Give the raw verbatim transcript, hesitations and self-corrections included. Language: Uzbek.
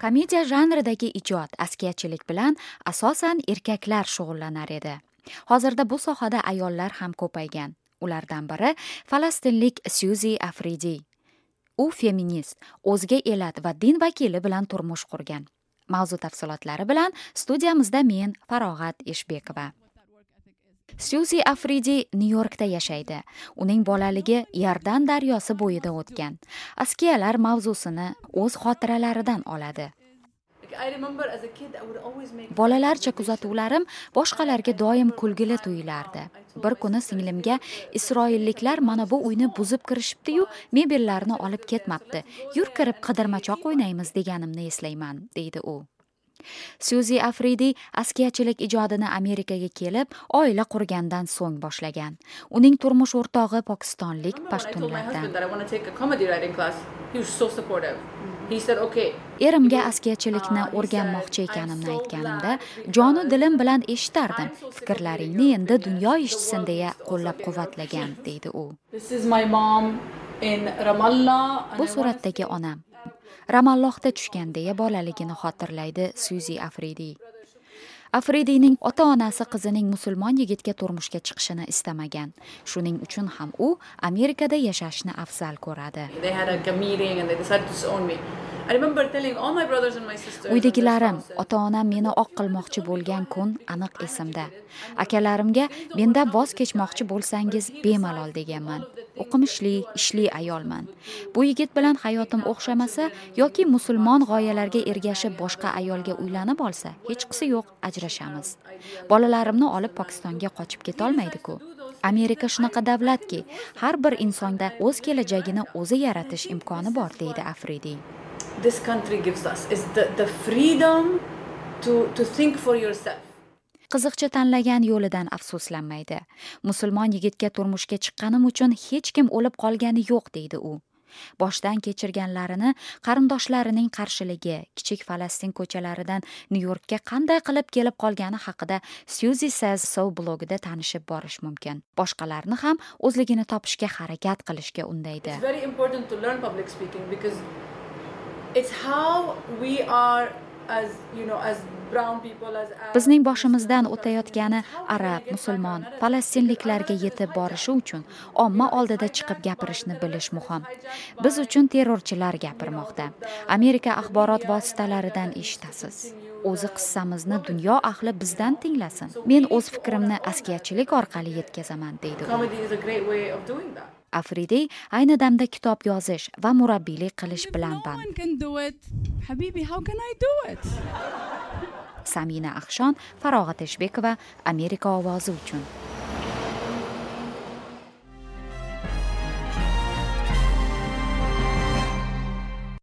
Komediya janridagi ijod, askiyachilik bilan asosan erkaklar shug'ullanar edi. Hozirda bu sohada ayollar ham ko'paygan. Ulardan biri falastinlik Syuzi Afridi. U feminist, o'zga elat va din vakili bilan turmush qurgan. Mavzu tafsilotlari bilan studiyamizda men Farog'at Eshbekova. Syuzi Afridi Nyu-Yorkda yashaydi. Uning bolaligi Yordan daryosi bo'yida o'tgan. Askiyalar mavzusini o'z xotiralaridan oladi. Bolalarcha kuzatuvlarim boshqalarga doim kulgili tuyulardi. Bir kuni singlimga Isroilliklar mana bu uyni buzib kirishibdi-yu, mebellarni olib ketmabdi. Yur kirib qidirmachoq o'ynaymiz deganimni eslayman, deydi u. Syuzi Afridi askiyachilik ijodini Amerikaga kelib, oila qurgandan so'ng boshlagan. Uning turmush o'rtog'i pokistonlik pashtunlardan. Erimga askiyachilikni o'rganmoqchi ekanimni aytganimda, jonu dilim bilan eshitardim. Fikrlaringni endi dunyo eshitsin deya qo'llab-quvvatlagan, deydi u. Bu suratdagi onam. Ramallohda tushgan deya bolaligini xotirlaydi Syuzi Afridi. Afridining ota-onasi qizining musulmon yigitga turmushga chiqishini istamagan. Shuning uchun ham u Amerikada yashashni afzal ko'radi. Uydagilarim, ota-onam meni oq qilmoqchi bo'lgan kun aniq esimda. Akalarimga mendan voz kechmoqchi bo'lsangiz bemalol deganman. O'qimishli, ishli ayolman. Bu yigit bilan hayotim o'xshamasa yoki musulmon g'oyalarga ergashib boshqa ayolga uylanib olsa, hech qisi yo'q, ajrashamiz. Bolalarimni olib Pokistonga qochib keta olmaydi-ku. Amerika shunaqa davlatki, har bir insonda o'z kelajagini o'zi yaratish imkoni bor, deydi Afridi. This country gives us is the, the freedom to, to think for yourself. Qiziqcha tanlagan yo'lidan afsuslanmaydi. Musulmon yigitga turmushga chiqqanim uchun hech kim o'lib qolgani yo'q, deydi u. Boshdan kechirganlarini qarindoshlarining qarshiligi, kichik Falastin ko'chalaridan Nyu-Yorkka qanday qilib kelib qolgani haqida Syuzi Says So blogida tanishib borish mumkin. Boshqalarni ham o'zligini topishga harakat qilishga undaydi. It's very important to learn public speaking because it's how we are as, you know, as brown people, as Bizning boshimizdan o'tayotgani arab, musulmon, falastinliklarga yetib borishi uchun omma oldida chiqib gapirishni bilish muhim. Biz uchun terrorchilar gapirmoqda. Amerika axborot vositalaridan eshitasiz. O'zi qissamizni dunyo ahli bizdan tinglasin. Men o'z fikrimni askiyachilik orqali yetkazaman, deydi u. Afridi ayni damda kitob yozish va murabbiylik qilish bilan band. Samina Axshon, Farog'at Eshbekova, Amerika ovozi uchun.